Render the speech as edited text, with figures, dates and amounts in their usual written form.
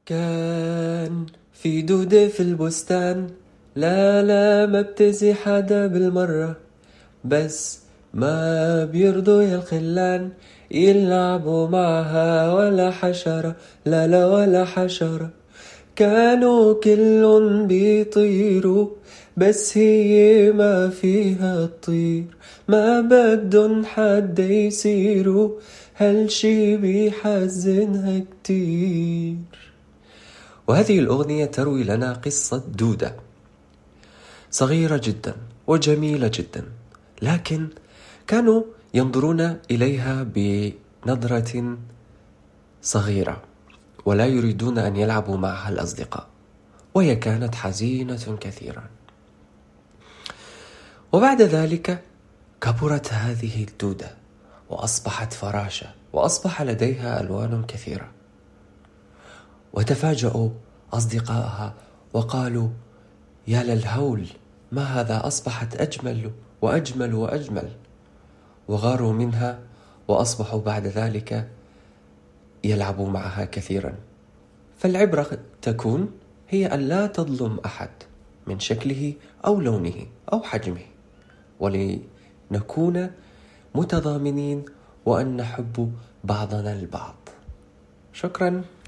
كان في دودة في البستان، لا ما بتأذي حدا بالمرة، بس ما بيرضوا يا الخلان يلعبوا معها ولا حشرة، لا ولا حشرة. كانوا كلهم بيطيروا بس هي ما فيها تطير، ما بدن حدا يصيروا، هالشي بيحزنها كتير. وهذه الأغنية تروي لنا قصة دودة صغيرة جدا وجميلة جدا، لكن كانوا ينظرون إليها بنظرة صغيرة ولا يريدون أن يلعبوا معها الأصدقاء، وهي كانت حزينة كثيرا. وبعد ذلك كبرت هذه الدودة وأصبحت فراشة وأصبح لديها ألوان كثيرة، وتفاجأوا أصدقائها وقالوا يا للهول، ما هذا، أصبحت أجمل وأجمل وأجمل، وغاروا منها وأصبحوا بعد ذلك يلعبوا معها كثيرا. فالعبرة تكون هي أن لا تظلم أحد من شكله أو لونه أو حجمه، ولنكون متضامنين وأن نحب بعضنا البعض. شكرا.